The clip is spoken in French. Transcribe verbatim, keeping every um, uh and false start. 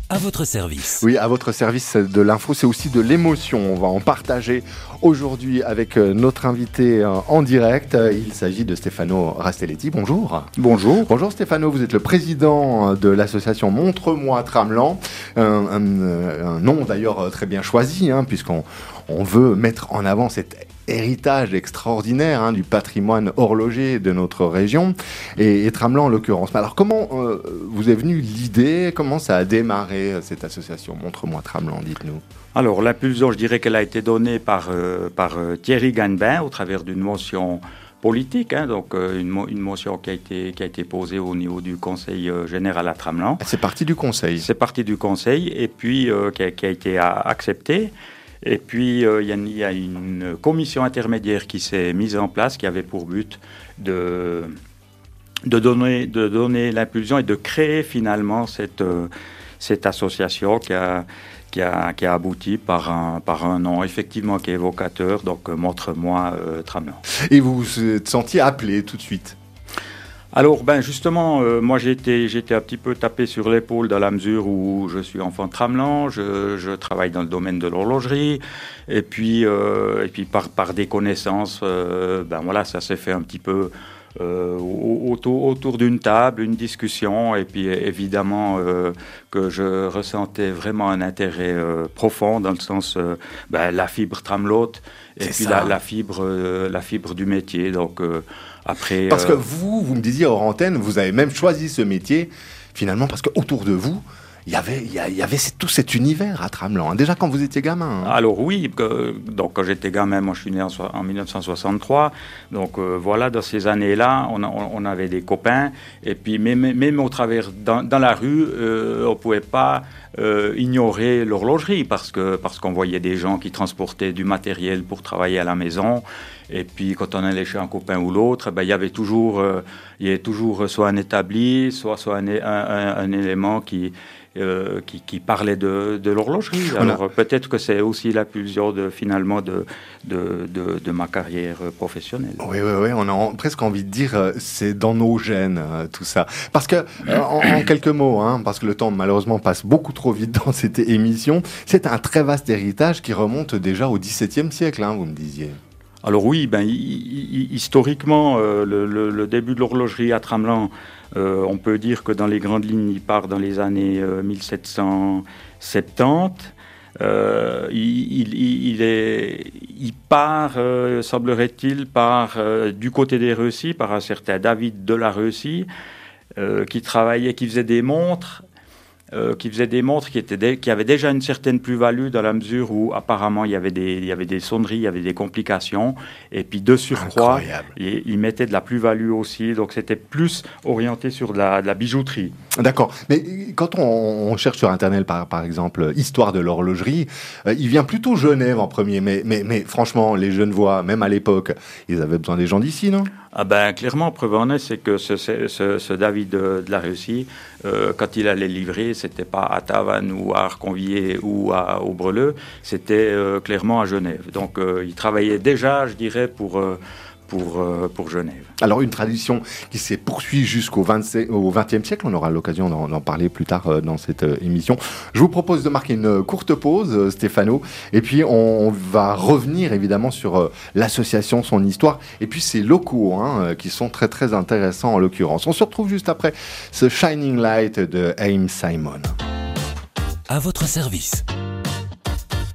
À votre service. Oui, à votre service de l'info, c'est aussi de l'émotion. On va en partager aujourd'hui avec notre invité en direct. Il s'agit de Stefano Rastelletti. Bonjour. Bonjour. Bonjour Stefano, vous êtes le président de l'association Montre-moi Tramelan. Un, un, un nom d'ailleurs très bien choisi, hein, puisqu'on on veut mettre en avant cet héritage extraordinaire hein, du patrimoine horloger de notre région, et, et Tramelan en l'occurrence. Alors comment euh, vous est venue l'idée, comment ça a démarré cette association Montre-moi Tramelan, dites-nous. Alors l'impulsion, je dirais qu'elle a été donnée par, euh, par euh, Thierry Ganbin au travers d'une motion politique, hein, donc euh, une, mo- une motion qui a, été, qui a été posée au niveau du Conseil euh, général à Tramelan. C'est parti du Conseil. C'est parti du Conseil et puis euh, qui, a, qui a été a, accepté. Et puis, euh, il y, y a une commission intermédiaire qui s'est mise en place, qui avait pour but de, de, donner, de donner l'impulsion et de créer finalement cette, euh, cette association qui a, qui, a, qui a abouti par un, par un nom effectivement qui est évocateur, donc euh, Montre-moi euh, Tramelan. Et vous vous êtes senti appelé tout de suite? Alors, ben justement, euh, moi j'ai été, j'ai été un petit peu tapé sur l'épaule dans la mesure où je suis enfant de Tramelan, je, je travaille dans le domaine de l'horlogerie, et puis, euh, et puis par, par des connaissances, euh, ben voilà, ça s'est fait un petit peu euh, autour, autour d'une table, une discussion, et puis évidemment euh, que je ressentais vraiment un intérêt euh, profond dans le sens, euh, ben, la fibre Tramelote, et C'est puis ça. la, la, fibre, euh, la fibre du métier, donc... Euh, Après, Parce euh... que vous, vous me disiez hors antenne, vous avez même choisi ce métier, finalement, parce qu'autour de vous, il y avait, il y a- il y avait c- tout cet univers à Tramelan, hein, déjà quand vous étiez gamin. hein. Alors oui, que- donc quand j'étais gamin, moi je suis né en, so- en dix-neuf cent soixante-trois, donc euh, voilà, dans ces années-là, on, a- on- on avait des copains, et puis même, même au travers, dans, dans la rue, euh, on ne pouvait pas euh, ignorer l'horlogerie, parce que parce qu'on voyait des gens qui transportaient du matériel pour travailler à la maison, et puis quand on allait chez un copain ou l'autre, ben, il y avait toujours, euh, il y avait toujours soit un établi, soit, soit un, é- un, un- un élément qui... Euh, qui, qui parlait de, de l'horlogerie. On a- Alors euh, peut-être que c'est aussi l'impulsion de, finalement de, de, de, de ma carrière euh, professionnelle. Oui, oui, oui, on a en- presque envie de dire, euh, c'est dans nos gènes, euh, tout ça. Parce que, euh, en, en quelques mots, hein, parce que le temps malheureusement passe beaucoup trop vite dans cette émission, c'est un très vaste héritage qui remonte déjà au dix-septième siècle, hein, vous me disiez. Alors oui, ben, hi- hi- historiquement, euh, le, le- le début de l'horlogerie à Tramelan, euh, on peut dire que dans les grandes lignes, il part dans les années euh, mille sept cent soixante-dix. Euh, il, il- il est, il part, euh, semblerait-il, par, euh, du côté des Reussy, par un certain David de la Reussy, euh, qui travaillait, qui faisait des montres, euh, qui faisait des montres qui, étaient dé- qui avaient déjà une certaine plus-value dans la mesure où apparemment il y avait des, il y avait des sonneries, il y avait des complications, et puis de surcroît, Incroyable. il, il mettait de la plus-value aussi, donc c'était plus orienté sur de la, de la bijouterie. D'accord. Mais quand on, on cherche sur Internet, par, par exemple, histoire de l'horlogerie, euh, il vient plutôt Genève en premier. Mais, mais, mais franchement, les Genevois, même à l'époque, ils avaient besoin des gens d'ici, non? Ah ben, clairement, preuve en est, c'est que ce, ce, ce- ce David de, de la Russie, euh, quand il allait livrer, c'était pas à Tavannes ou à Arconvier ou à Aubreleux, c'était euh, clairement à Genève. Donc, euh, il travaillait déjà, je dirais, pour, euh, pour, euh, pour Genève. Alors, une tradition qui s'est poursuivie jusqu'au vingt- au vingtième siècle. On aura l'occasion d'en, d'en parler plus tard euh, dans cette euh, émission. Je vous propose de marquer une courte pause, euh, Stefano. Et puis, on, on va revenir évidemment sur euh, l'association, son histoire. Et puis, ses locaux, hein, euh, qui sont très, très intéressants en l'occurrence. On se retrouve juste après ce Shining Light de Aim Simon. À votre service.